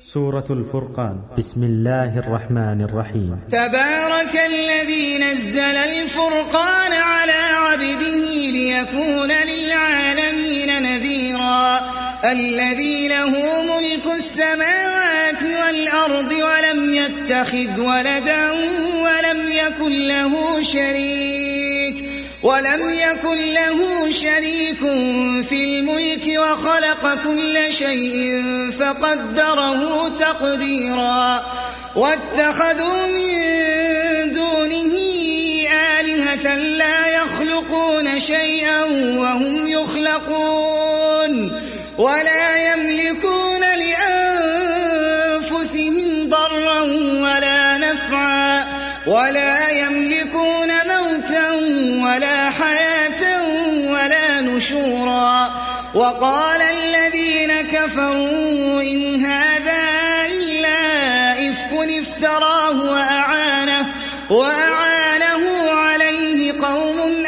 سورة الفرقان. بسم الله الرحمن الرحيم. تبارك الذي نزل الفرقان على عبده ليكون للعالمين نذيرا الذي له ملك السماوات والأرض ولم يتخذ ولدا ولم يكن له شريك في الملك وخلق كل شيء فقدره تقديرا واتخذوا من دونه آلهة لا يخلقون شيئا وهم يخلقون ولا يملكون لأنفسهم ضرا ولا نفعا ولا يملكون موتا ولا حياة ولا نشورا وقال الذين كفروا إن هذا إلا إفك افتراه وأعانه عليه قوم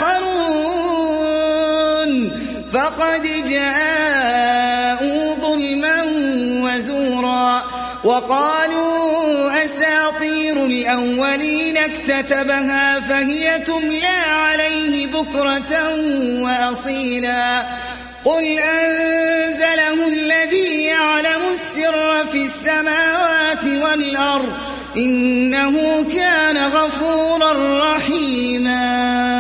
آخرون فقد جاءوا ظلما وزورا وقالوا أساطير الأولين اكتتبها فهي تملى عليه بكرة وأصيلا قل أنزله الذي يعلم السر في السماوات والأرض إنه كان غفورا رحيما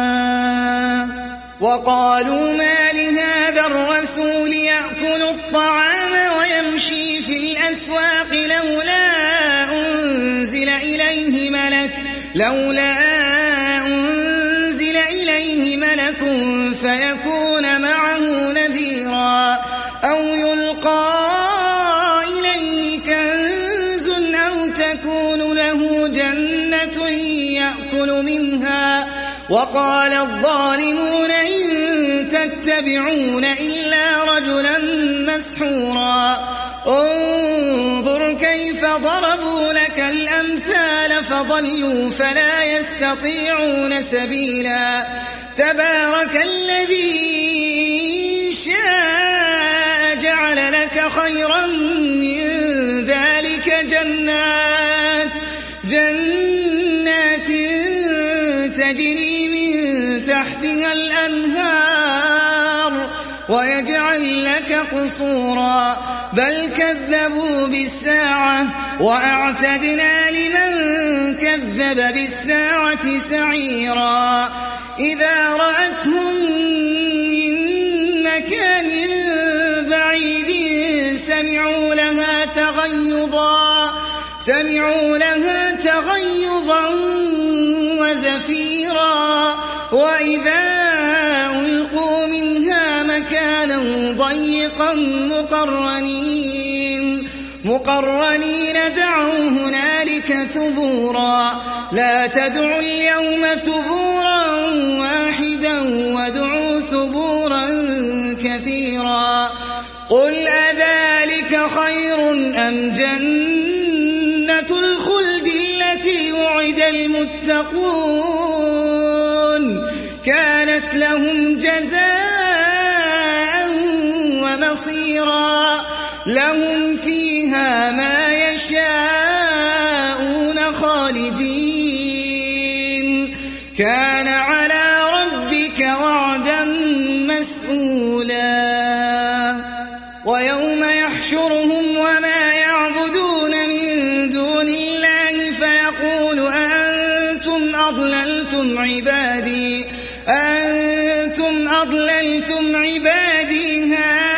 وقالوا ما لهذا الرسول يأكل الطعام ويمشي في الأسواق لولا أنزل إليه ملك فيكون معه نذيرا أو يلقى إليه كنز أو تكون له جنة يأكل منها وقال الظالمون إن تتبعون إلا رجلا مسحورا انظر كيف ضربوا لك الأمثال فضلوا فلا يستطيعون سبيلا تبارك الذي شاء جعل لك خيرا من ذلك جنات تجري من تحتها الأنهار ويجعل لك قصورا بل كذبوا بالساعة وأعتدنا لمن كذب بالساعة سعيرا إذا رأتهم من مكان بعيد سمعوا لها تغيظا وزفيرا وإذا ألقوا منها مكانا ضيقا مقرنين دعوا هنالك ثبورا لا تدعوا اليوم ثبورا واحدا وادعوا ثبورا كثيرا قل أذلك خير أم جنة الخلد التي وعد المتقون كانت لهم جزاء ومصيرا لهم فيها ما يشاءون خالدين كان على ربك وعدا مسئولا ويوم يحشرهم وما يعبدون من دون الله فيقول أنتم أضللتم عبادي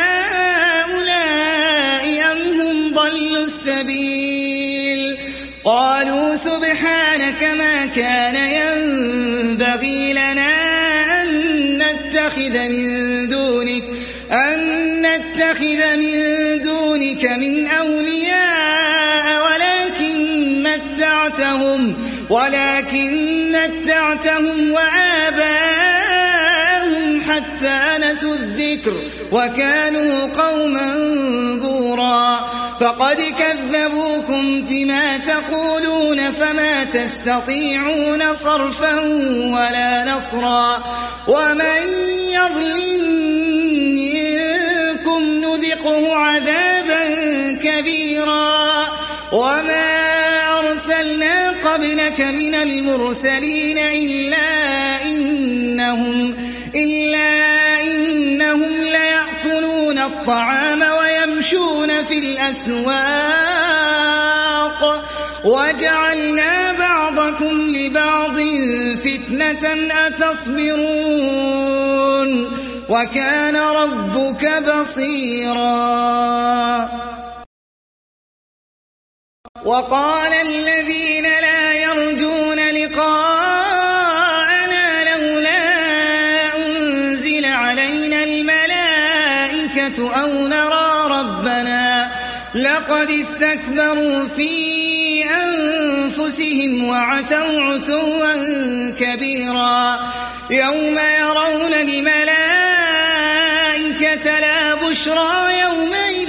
هؤلاء أم هم ضلوا السبيل قالوا سبحانك ما كان ينبغي لنا أن نتخذ من دونك من أولياء ولكن متعتهم وآباءهم حتى نسوا الذكر وكانوا قوما بورا فقد كذبوكم فيما تقولون فما تستطيعون صرفا ولا نصرا ومن يظلم منكم نذقه عذابا كبيرا وما أرسلنا قبلك من المرسلين إلا إنهم ليأكلون الطعام ويمشون في الأسواق وجعلنا بعضكم لبعض فتنة أتصبرون وكان ربك بصيرا وقال الذين لا يرجون لقاءنا لولا أنزل علينا الملائكة أو نرى ربنا لقد استكبروا في أنفسهم وعتوا عتوا كبيرا يوم يرون الملائكة لا بشرى يومئذ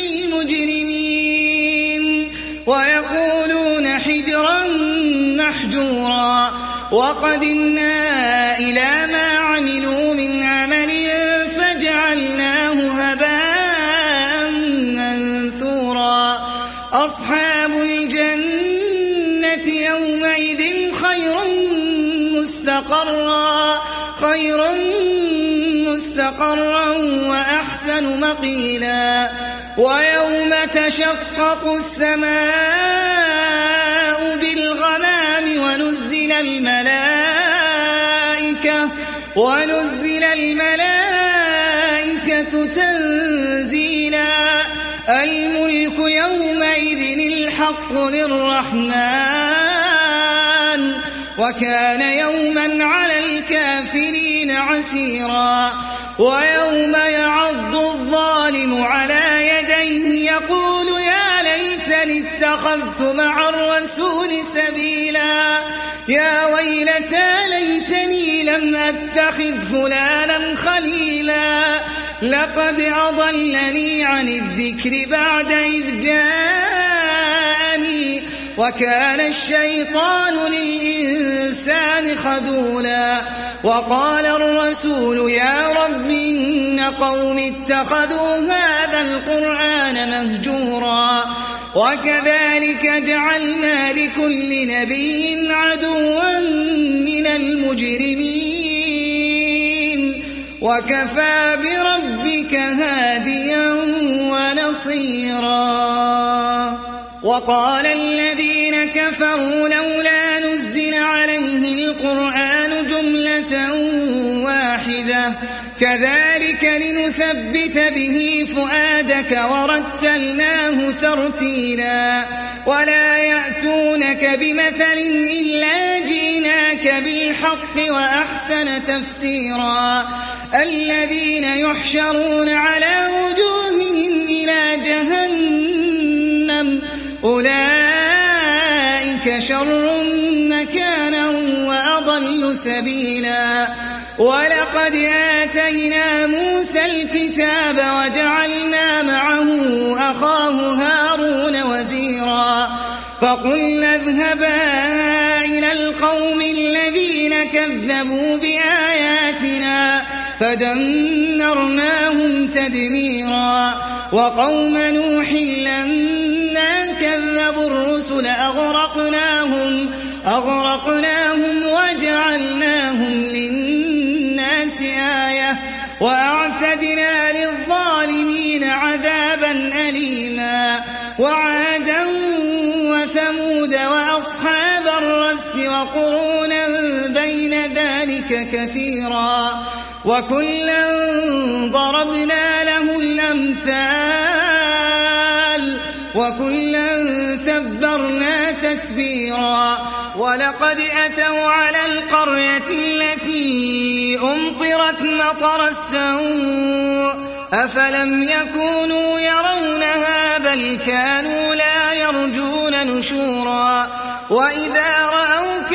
للمجرمين ويقولون حجرا محجورا وقدمنا إلى ما عملوا من عمل فجعلناه هباء منثورا أصحاب الجنة يومئذ خير مستقرا وأحسن مقيلا ويوم تشقق السماء بالغمام ونزل الملائكة تنزيلا الملك يومئذ الحق للرحمن وكان يوما على الكافرين عسيرا ويوم يعض الظالم على يديه يقول يا ليتني اتخذت مع الرسول سبيلا يا ويلتى ليتني لم أتخذ فلانا خليلا لقد أضلني عن الذكر بعد إذ جاءني وكان الشيطان للإنسان خذولا وقال الرسول يا رب إن قوم اتخذوا هذا القرآن مهجورا وكذلك جعلنا لكل نبي عدوا من المجرمين وكفى بربك هاديا ونصيرا وقال الذين كفروا لولا نزل عليه القرآن جملة واحدة كذلك لنثبت به فؤادك ورتلناه ترتيلا ولا يأتونك بمثل إلا جئناك بالحق وأحسن تفسيرا الذين يحشرون على وجوههم إلى جهنم أولئك شر مكانا وأضل سبيلا ولقد آتينا موسى الكتاب وجعلنا معه أخاه هارون وزيرا فقلنا اذهبا إلى القوم الذين كذبوا بآياتنا فدمرناهم تدميرا وقوم نوح لما كذبوا الرسل أغرقناهم وجعلناهم للناس آية وأعتدنا للظالمين عذابا أليما وعادا وثمود وأصحاب الرس وقرونا بين ذلك كثيرا وكلا ضربنا له الأمثال وكلا تبرنا تتبيرا ولقد أتوا على القرية التي أمطرت مطر السوء أفلم يكونوا يرونها بل كانوا لا يرجون نشورا وإذا رأوك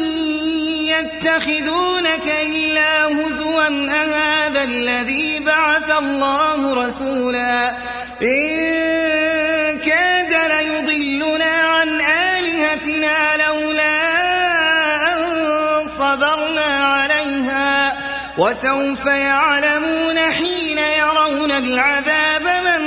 يتخذونك إلا هزوا أهذا الذي بعث الله رسولا إن كاد ليضلنا عن آلهتنا لولا أن صبرنا عليها وسوف يعلمون حين يرون العذاب من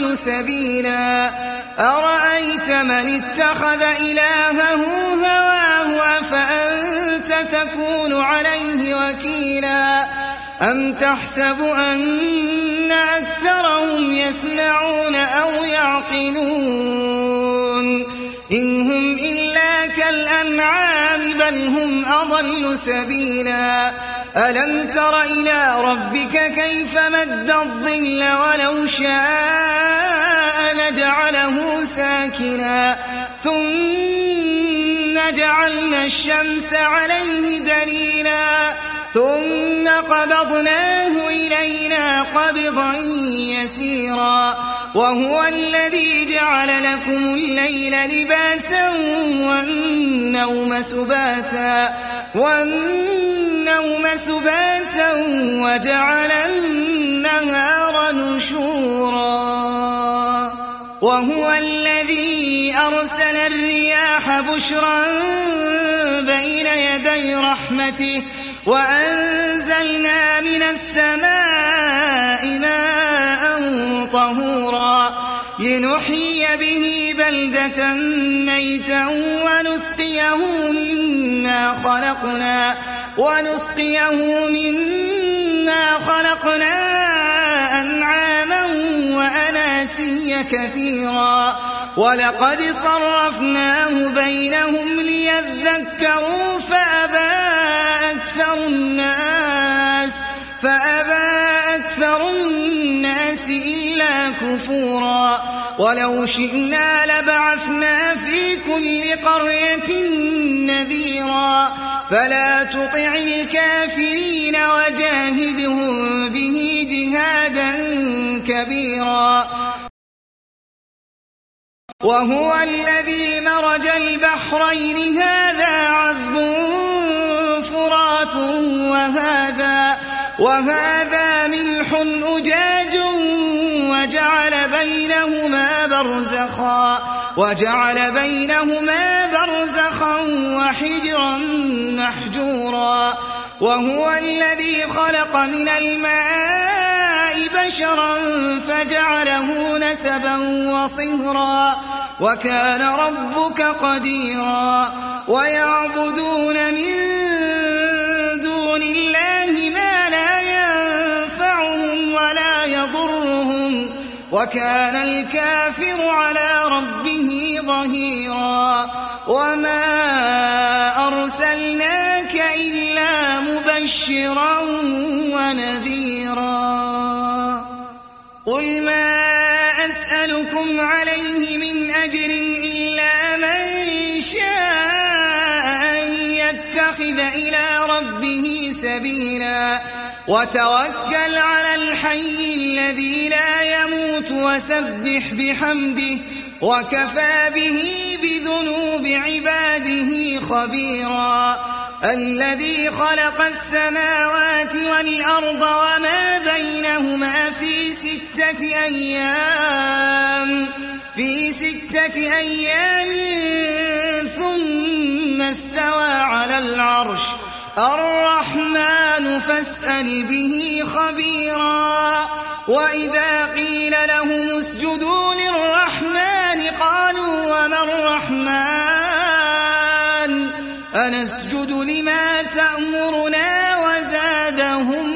أضل سبيلا أرأيت من اتخذ إلهه هواه أفأنت تكون عليه وكيلا أم تحسب أن أكثرهم يسمعون أو يعقلون إن هم إلا كالأنعام بل هم أضل سبيلا ألم تر إلى ربك كيف مد الظل ولو شاء لجعله ساكنا ثم جعلنا الشمس عليه دليلا ثم قبضناه إلينا قبضا يسيرا وهو الذي جعل لكم الليل لباسا والنوم سباتا وجعل النهار نشورا وهو الذي أرسل الرياح بشرا بين يدي رحمته وأنزلنا من السماء ماء طهورا لنحيي به بلدة ميتا ونسقيه مما خلقنا أنعاما وأناسيا كثيرا ولقد صرفناه بينهم ليذكروا فأبى أكثر الناس إلا كفورا ولو شئنا لبعثنا في كل قرية نذيرا فلا تطع الكافرين وجاهدهم به جهادا كبيرا وهو الذي مرج البحرين هذا عذب فرات وهذا ملح أجاج وجعل بينهما برزخا وحجرا محجورا وهو الذي خلق من الماء بشرا فجعله نسبا وصهرا وكان ربك قديرا ويعبدون من دون الله ما لا ينفعهم ولا يضرهم وكان الكافر على ربه ظهيرا وما أرسلناك إلا مبشرا ونذيرا قل ما أسألكم عليه من أجر إلا من شاء أن يتخذ إلى ربه سبيلا وتوكل على الحي الذي لا يموت وسبح بحمده وكفى به بذنوب عباده خبيرا الذي خلق السماوات والأرض وما بينهما في ستة أيام ثم استوى على العرش الرحمن فاسأل به خبيرا وإذا قيل لهم اسجدوا للرحمن قالوا وما الرحمن أنسجد لما تأمرنا وزادهم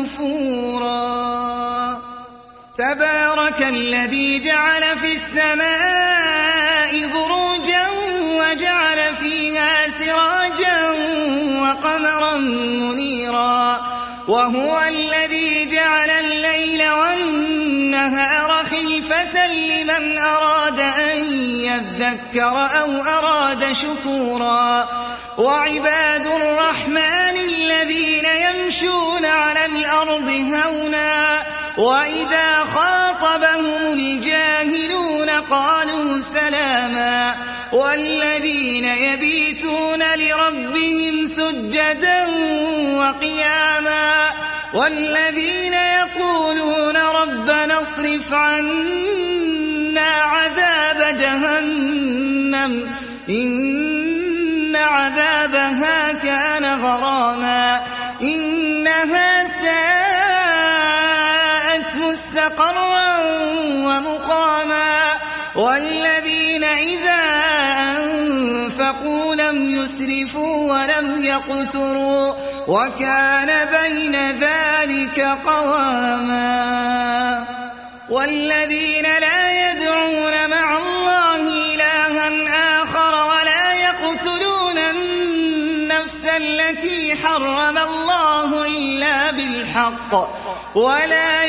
نفورا تبارك الذي جعل في السماء بروجا وجعل فيها سراجا وقمرا منيرا وهو الذي جعل الليل والنهار خلفة لمن أراد أن يذكر أو أراد شكورا وعباد الرحمن الذين يمشون على الأرض هونا وإذا خاطبهم الجاهلون قالوا سلاما والذين يبيتون لربهم سجدا وقياما والذين يقولون ربنا اصرف عنا عذاب جهنم إن عذابها كان غراما إنها ساءت مستقرا ومقاما والذين إذا أنفقوا لم يسرفوا ولم يقتروا وكان بين ذلك قواما والذين لا يدعون مع الله إلها آخر ولا يقتلون النفس التي حرم الله إلا بالحق ولا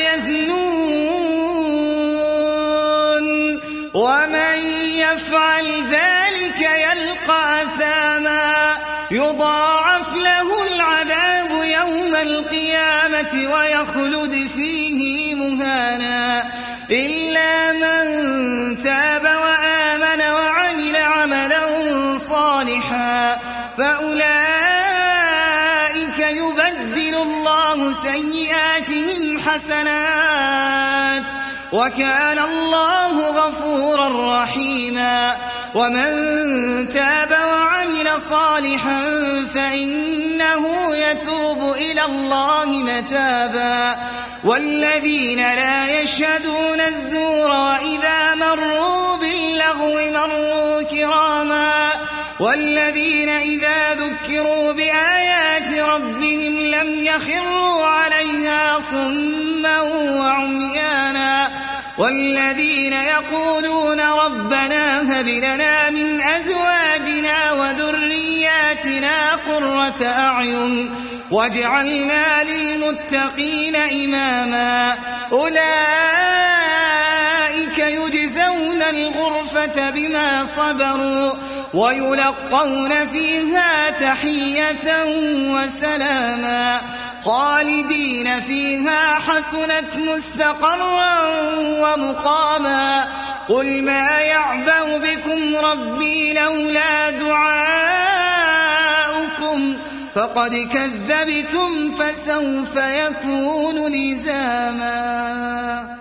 يزنون ومن يفعل ذلك يلقى أثاما يضاعف له العذاب يوم القيامة ويخلد فيه مهانا إلا من تاب وآمن وعمل عملا صالحا فأولئك يبدل الله سيئاتهم حسنات وكان الله غفورا رحيما ومن تاب وعمل صالحا فإنه يتوب إلى الله متابا والذين لا يشهدون الزور وإذا مروا باللغو مروا كراما والذين إذا ذكروا بآيات ربهم لم يخروا عليها صما وعميانا والذين يقولون ربنا هب لنا من أزواجنا وذرياتنا قرة أعين واجعلنا للمتقين إماما أولئك يجزون الغرفة بما صبروا ويلقون فيها تحية وسلاما خالدين فيها حسنت مستقرا ومقاما قل ما يعبأ بكم ربي لولا دعاؤكم فقد كذبتم فسوف يكون لزاما